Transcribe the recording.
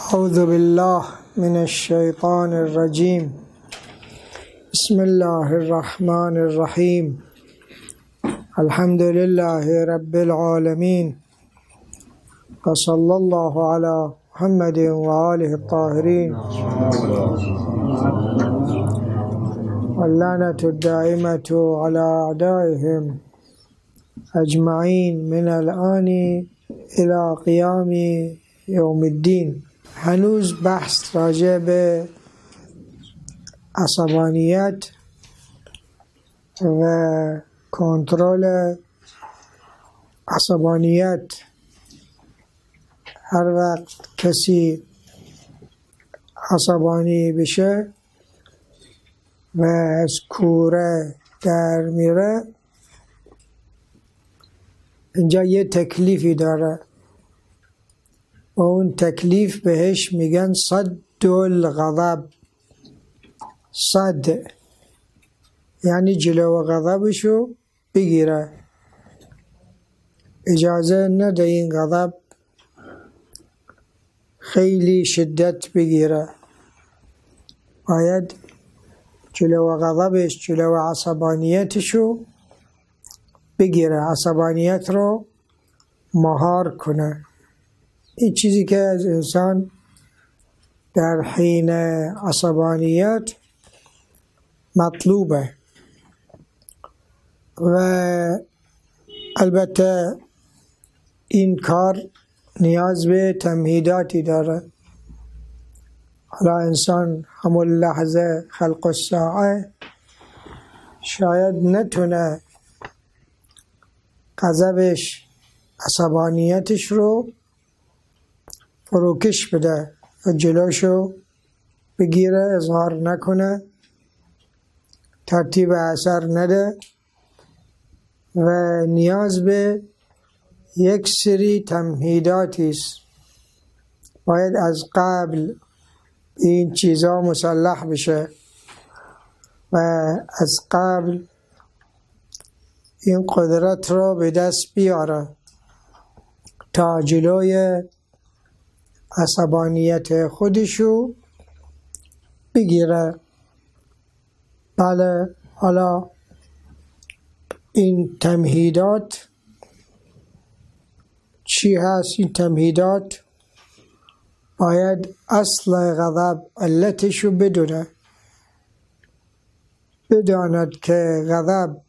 أعوذ بالله من الشيطان الرجيم. بسم الله الرحمن الرحيم. الحمد لله رب العالمين، وصلى الله على محمد وآله الطاهرين، واللعنة الدائمة على أعدائهم أجمعين من الآن إلى قيام يوم الدين. هنوز بحث راجع به عصبانیت و کنترل عصبانیت. هر وقت کسی عصبانی بشه و از کوره در میره، اینجا یه تکلیفی داره و اون تکلیف بهش میگن صد الغضب. صد یعنی جلو غضبشو بگیره، اجازه نده این غضب خیلی شدت بگیره، باید جلو غضبش، جلو عصبانیتشو بگیره، عصبانیت رو مهار کنه. این چیزی که از انسان در حین عصبانیت مطلوبه و البته این کار نیاز به تمهیداتی داره. حالا انسان همون لحظه خلق الساعه شاید نتونه غضبش، عصبانیتش رو فروکش بده و جلوشو بگیره، اظهار نکنه، ترتیب اثر نده و نیاز به یک سری تمهیداتی است. باید از قبل این چیزا مسلح بشه و از قبل این قدرت رو به دست بیاره تا جلوی عصبانیت خودشو بگیره. بله، حالا این تمهیدات چی هست؟ این تمهیدات باید اصل غضب، علتشو بداند که غضب